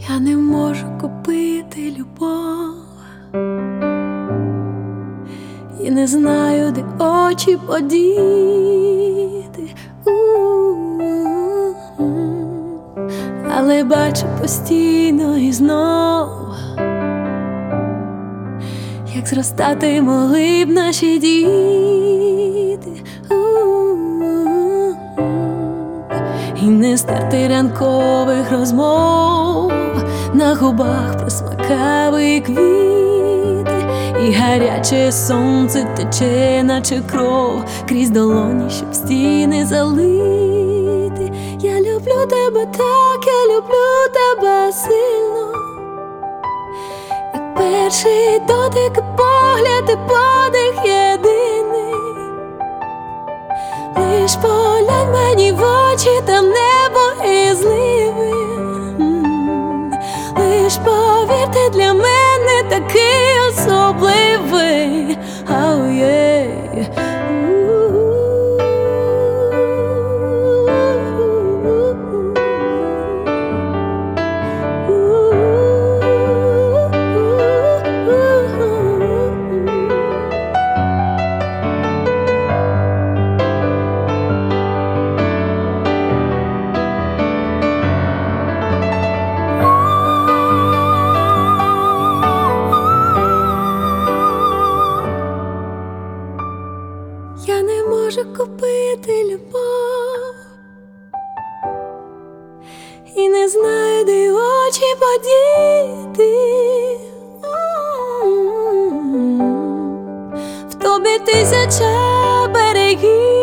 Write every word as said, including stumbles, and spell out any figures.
Я не можу купити любов і не знаю, де очі подіти. У-у-у. Але бачу постійно і знов, як зростати могли б наші діти. У-у-у. І не стерти ранкових розмов, на губах просмакали квіти, і гаряче сонце тече, наче кров, крізь долоні, щоб стіни залити. Я люблю тебе так, я люблю тебе сильно, як перший дотик, погляд і подих єдиний. Лиш поглянь мені в очі, там небо і зливи. Лиш повір, ти для мене такий особливий. Oh, yeah. Я не можу купити любов і не знаю, де очі подіти. В тобі тисяча берегів,